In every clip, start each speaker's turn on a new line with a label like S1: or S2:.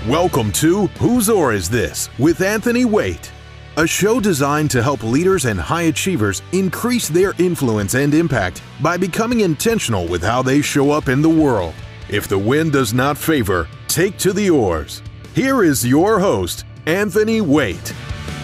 S1: Welcome to Whose Oar Is This? With Anthony Waite, a show designed to help leaders and high achievers increase their influence and impact by becoming intentional with how they show up in the world. If the wind does not favor, take to the oars. Here is your host, Anthony Waite.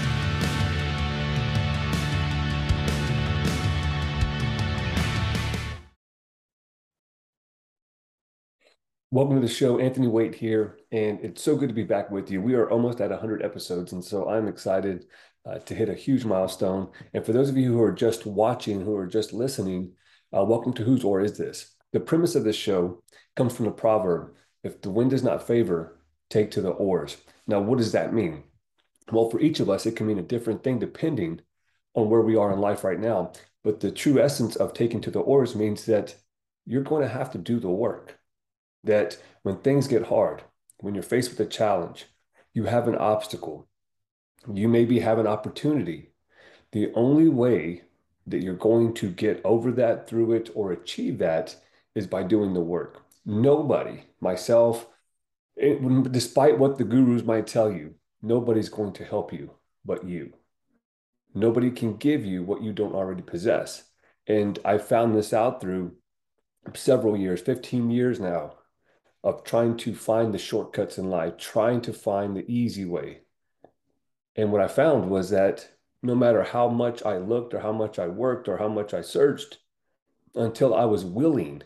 S2: Welcome to the show. Anthony Waite here, and it's so good to be back with you. We are almost at 100 episodes, and so I'm excited to hit a huge milestone. And for those of you who are just watching, who are just listening, welcome to Whose Oar Is This? The premise of this show comes from the proverb, if the wind does not favor, take to the oars. Now, what does that mean? Well, for each of us, it can mean a different thing depending on where we are in life right now. But the true essence of taking to the oars means that you're going to have to do the work. That when things get hard, when you're faced with a challenge, you have an obstacle, you maybe have an opportunity. The only way that you're going to get over that, through it, or achieve that is by doing the work. Nobody, myself, despite what the gurus might tell you, nobody's going to help you but you. Nobody can give you what you don't already possess. And I found this out through several years, 15 years now, of trying to find the shortcuts in life, trying to find the easy way. And what I found was that no matter how much I looked or how much I worked or how much I searched, until I was willing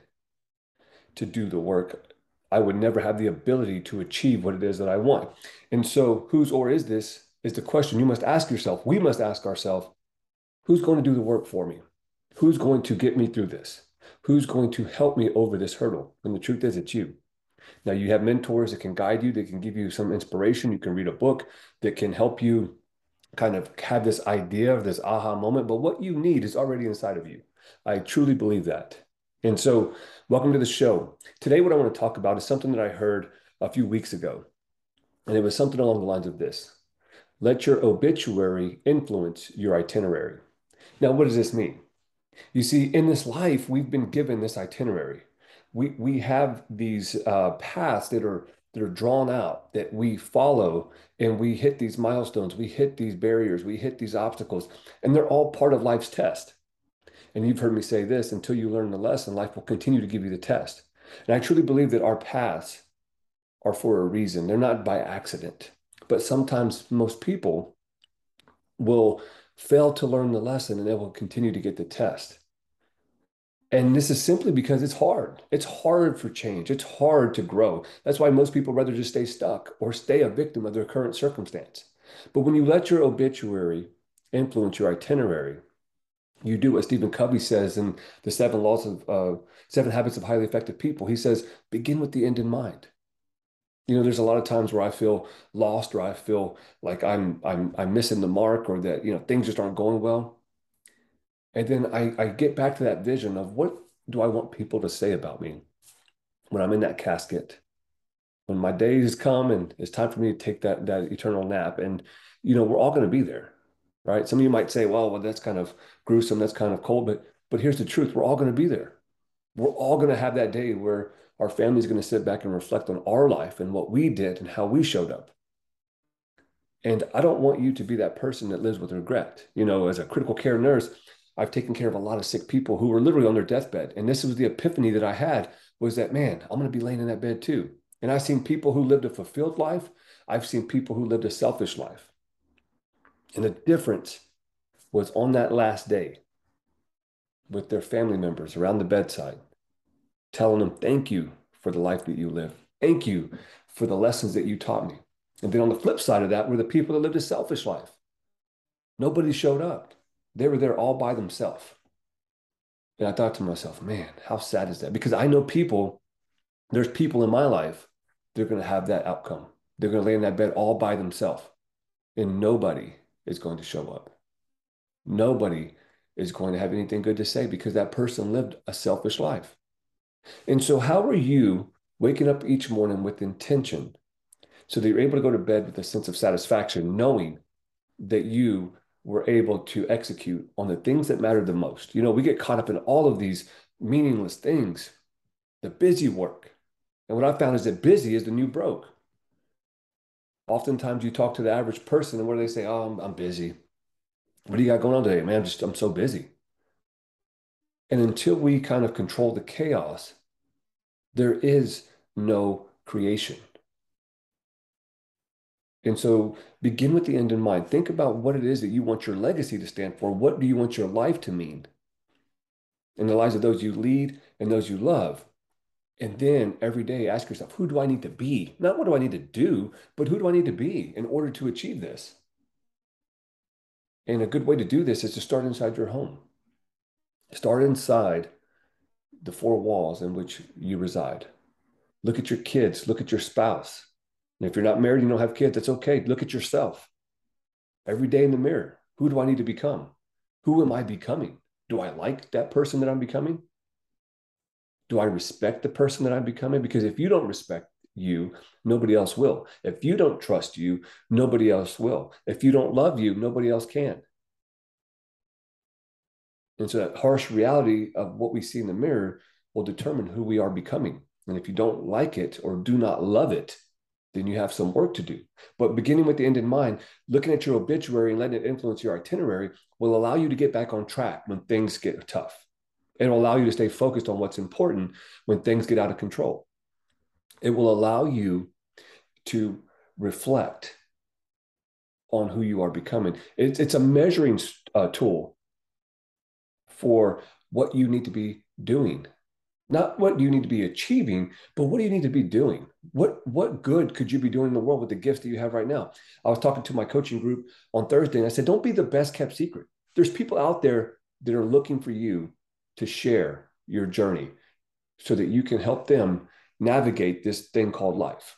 S2: to do the work, I would never have the ability to achieve what it is that I want. And so, whose oar is this? Is the question you must ask yourself. We must ask ourselves, who's going to do the work for me? Who's going to get me through this? Who's going to help me over this hurdle? And the truth is, it's you. Now, you have mentors that can guide you, that can give you some inspiration. You can read a book that can help you kind of have this idea of this aha moment. But what you need is already inside of you. I truly believe that. And so, welcome to the show. Today, what I want to talk about is something that I heard a few weeks ago. And it was something along the lines of this: let your obituary influence your itinerary. Now, what does this mean? You see, in this life, we've been given this itinerary. We have these paths that are drawn out that we follow, and we hit these milestones, we hit these barriers, we hit these obstacles, and they're all part of life's test. And you've heard me say this: until you learn the lesson, life will continue to give you the test. And I truly believe that our paths are for a reason. They're not by accident. But sometimes most people will fail to learn the lesson and they will continue to get the test. And this is simply because it's hard. It's hard for change. It's hard to grow. That's why most people rather just stay stuck or stay a victim of their current circumstance. But when you let your obituary influence your itinerary, you do what Stephen Covey says in the Seven Habits of Highly Effective People. He says, begin with the end in mind. You know, there's a lot of times where I feel lost, or I feel like I'm missing the mark, or that, things just aren't going well. And then I get back to that vision of, what do I want people to say about me when I'm in that casket, when my days come and it's time for me to take that eternal nap. And, we're all going to be there, right? Some of you might say, well, that's kind of gruesome. That's kind of cold. But here's the truth. We're all going to be there. We're all going to have that day where our family's going to sit back and reflect on our life and what we did and how we showed up. And I don't want you to be that person that lives with regret. As a critical care nurse, I've taken care of a lot of sick people who were literally on their deathbed. And this was the epiphany that I had, was that, man, I'm going to be laying in that bed too. And I've seen people who lived a fulfilled life. I've seen people who lived a selfish life. And the difference was on that last day, with their family members around the bedside, telling them, thank you for the life that you lived. Thank you for the lessons that you taught me. And then on the flip side of that were the people that lived a selfish life. Nobody showed up. They were there all by themselves. And I thought to myself, man, how sad is that? Because I know there's people in my life, they're going to have that outcome. They're going to lay in that bed all by themselves. And nobody is going to show up. Nobody is going to have anything good to say, because that person lived a selfish life. And so how are you waking up each morning with intention, so that you're able to go to bed with a sense of satisfaction, knowing that you were able to execute on the things that matter the most? We get caught up in all of these meaningless things, the busy work. And what I found is that busy is the new broke. Oftentimes you talk to the average person and what do they say? Oh, I'm busy. What do you got going on today? Man, I'm so busy. And until we kind of control the chaos, there is no creation. And so begin with the end in mind. Think about what it is that you want your legacy to stand for. What do you want your life to mean in the lives of those you lead and those you love? And then every day ask yourself, who do I need to be? Not what do I need to do, but who do I need to be in order to achieve this? And a good way to do this is to start inside your home. Start inside the four walls in which you reside. Look at your kids, look at your spouse. And if you're not married, you don't have kids, that's okay. Look at yourself every day in the mirror. Who do I need to become? Who am I becoming? Do I like that person that I'm becoming? Do I respect the person that I'm becoming? Because if you don't respect you, nobody else will. If you don't trust you, nobody else will. If you don't love you, nobody else can. And so that harsh reality of what we see in the mirror will determine who we are becoming. And if you don't like it or do not love it, then you have some work to do. But beginning with the end in mind, looking at your obituary and letting it influence your itinerary will allow you to get back on track when things get tough. It will allow you to stay focused on what's important when things get out of control. It will allow you to reflect on who you are becoming. It's a measuring tool for what you need to be doing. Not what do you need to be achieving, but what do you need to be doing? What good could you be doing in the world with the gifts that you have right now? I was talking to my coaching group on Thursday, and I said, don't be the best kept secret. There's people out there that are looking for you to share your journey so that you can help them navigate this thing called life.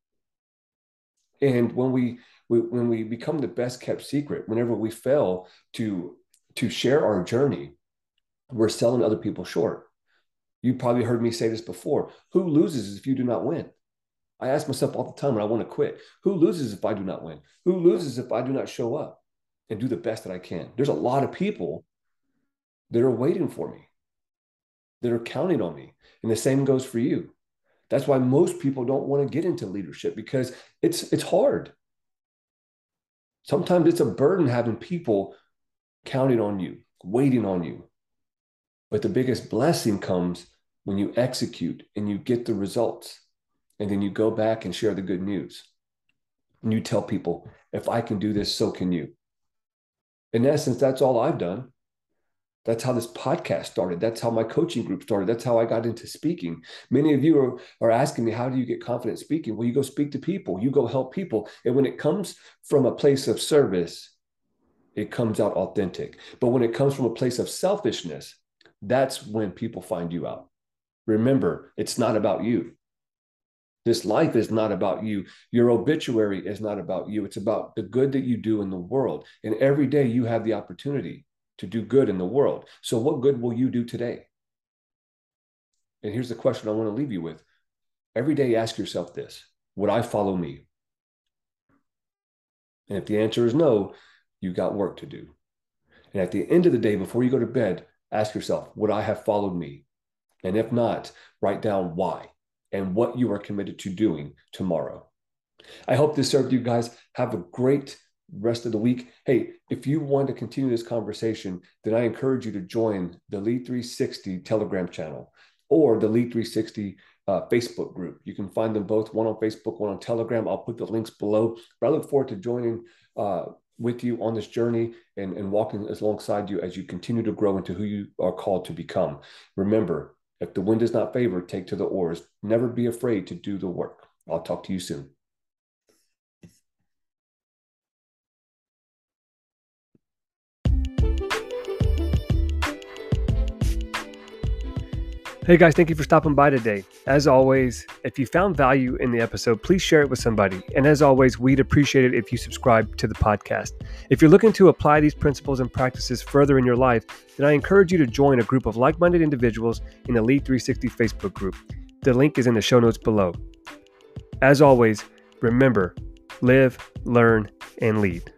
S2: And when we become the best kept secret, whenever we fail to share our journey, we're selling other people short. You probably heard me say this before. Who loses if you do not win? I ask myself all the time when I want to quit. Who loses if I do not win? Who loses if I do not show up and do the best that I can? There's a lot of people that are waiting for me, that are counting on me. And the same goes for you. That's why most people don't want to get into leadership, because it's hard. Sometimes it's a burden having people counting on you, waiting on you. But the biggest blessing comes when you execute and you get the results. And then you go back and share the good news. And you tell people, if I can do this, so can you. In essence, that's all I've done. That's how this podcast started. That's how my coaching group started. That's how I got into speaking. Many of you are asking me, how do you get confident speaking? Well, you go speak to people. You go help people. And when it comes from a place of service, it comes out authentic. But when it comes from a place of selfishness, that's when people find you out. Remember, it's not about you. This life is not about you. Your obituary is not about you. It's about the good that you do in the world. And every day you have the opportunity to do good in the world. So what good will you do today? And here's the question I want to leave you with. Every day ask yourself this: would I follow me? And if the answer is no, you got work to do. And at the end of the day, before you go to bed, ask yourself, would I have followed me? And if not, write down why and what you are committed to doing tomorrow. I hope this served you guys. Have a great rest of the week. Hey, if you want to continue this conversation, then I encourage you to join the Lead 360 Telegram channel or the Lead 360 Facebook group. You can find them both, one on Facebook, one on Telegram. I'll put the links below. But I look forward to joining with you on this journey and walking alongside you as you continue to grow into who you are called to become. Remember, if the wind does not favor, take to the oars. Never be afraid to do the work. I'll talk to you soon. Hey guys, thank you for stopping by today. As always, if you found value in the episode, please share it with somebody. And as always, we'd appreciate it if you subscribe to the podcast. If you're looking to apply these principles and practices further in your life, then I encourage you to join a group of like-minded individuals in the Lead 360 Facebook group. The link is in the show notes below. As always, remember, live, learn, and lead.